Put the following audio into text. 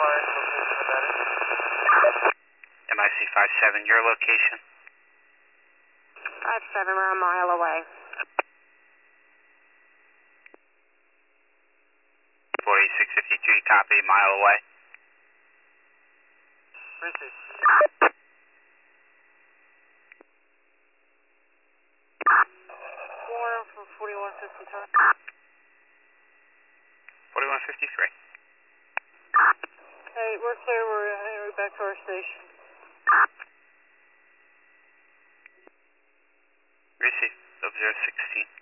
MIC 57, your location? 57, we're a mile away. 4653, copy, mile away. Receive. 4153. 4153. Hey, we're clear. We're en route back to our station. Receive, 0016.